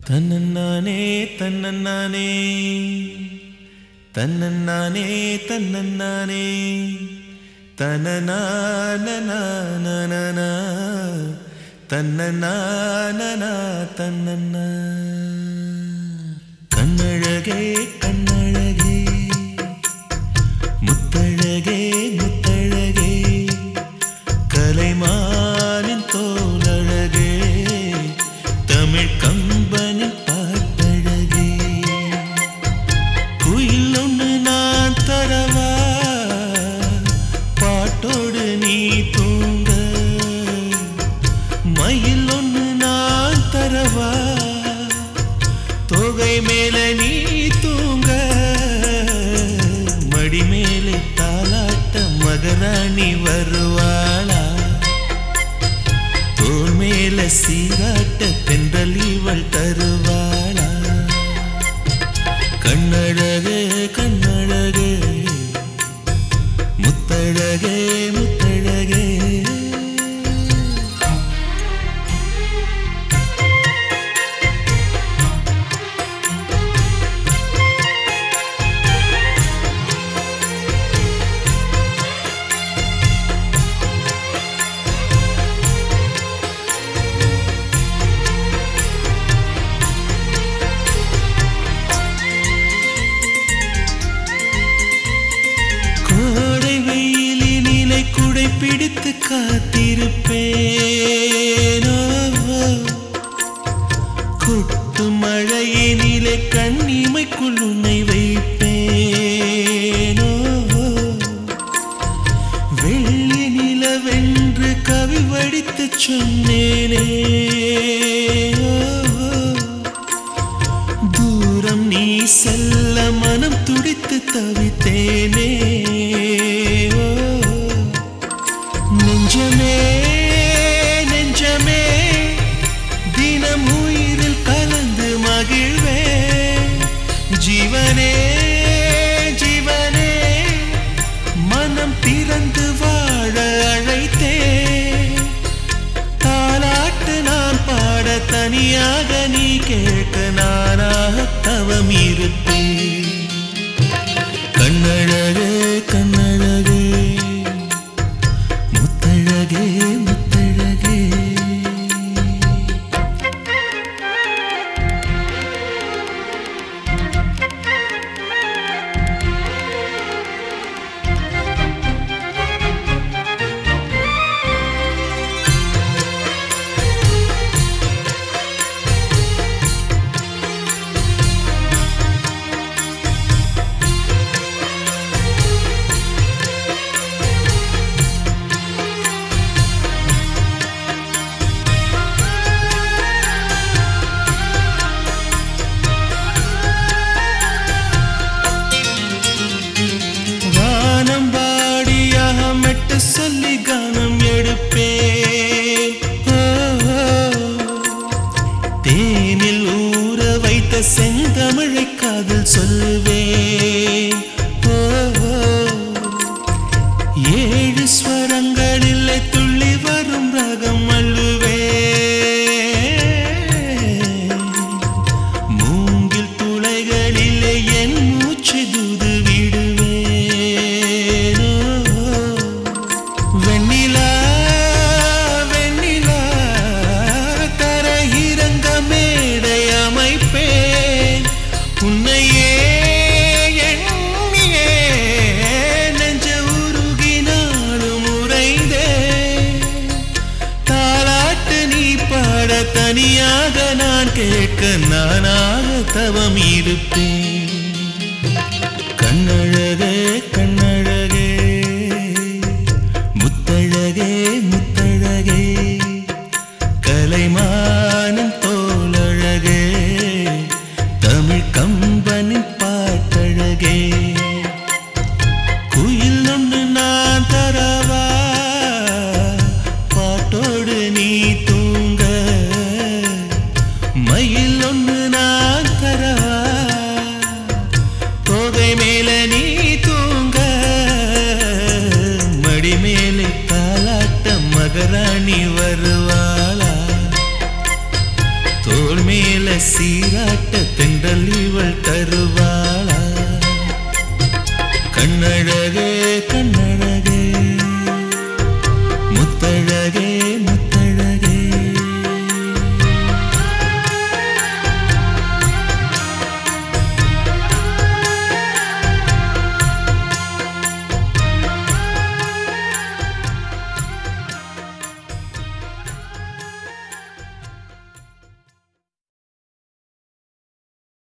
தன்னன்னானே தன்னன்னானே தன்னன்னானே தன்னன்னானே தனநானநானநா தன்னநானனா தன்னன்னா கண்ணழகே கண்ணழகே முத்தழகே முத்தழகே கலைமானின் தோலழகே தமிழ் கம்பனின் பாட்டழகே குயில் ஒன்று நான் தரவா பாட்டோடு நீ தூங்க மயில் ஒன்று நான் தரவா தோகை மேல நீ தூங்க மடி மேலே தாலாட்ட மகராணி வருவாளா தோல் மேல சீராட்ட தென்றல் இவள் தருவாளா கண்ணழகே கண்ணழகே முத்தழகே முத்தழகே குடை பிடித்து காத்திருப்பேனோ கொட்டு மழையினிலே கண்ணிமைக்குள் உன்னை வைப்பேனோ வெள்ளி நிலவென்று கவி வடித்து சொன்னேனே தூரம் நீ செல்ல மனம் துடித்து தவித்தேனே நெஞ்சமே நெஞ்சமே தினம் உயிரில் கலந்து மகிழ்வே ஜீவனே ஜீவனே மனம் திறந்து வாழ அழைத்தே தாலாட்டு நான் பாட தனியாக நீ கேட்க நானாக தவம் இருப்பேன் கண்ணழகே கண்ணழகே முத்தழகே முத்தழகே சொல்லி கானம் எடுப்பே தேனில் ஊற வைத்த செந்தமிழை காதல் சொல்லுவே ஏழு ஸ்வரங்களில் துள்ளி வரும் ரகம் அள்ளுவே மூங்கில் துளைகளிலே என் மூச்சு தூது விடுவே வெண்ணிலா வெண்ணிலா தரையிறங்க மேடை அமைப்பேன் உன்னையே எண்ணியே நெஞ்ச உருகினாலும் உறைந்தே தாலாட்டு நீ பாட தனியாக நான் கேட்க நானாக தவம் இருப்பேன் கண்ணழகே கண்ணழகே முத்தழகே முத்தழகே கலைமானின் தோலழகே தமிழ் கம்பனின் பாட்டழகே குயில் ஒன்று நான் தரவா பாட்டோடு நீ தூங்க மயில் ஒன்று நான் தரவா தோகை மேல நீ தூங்க மடி மேலே தாலாட்ட மகராணி வருவாளா தோள் மேல சீராட்ட தென்றல் இவள் தருவாள்.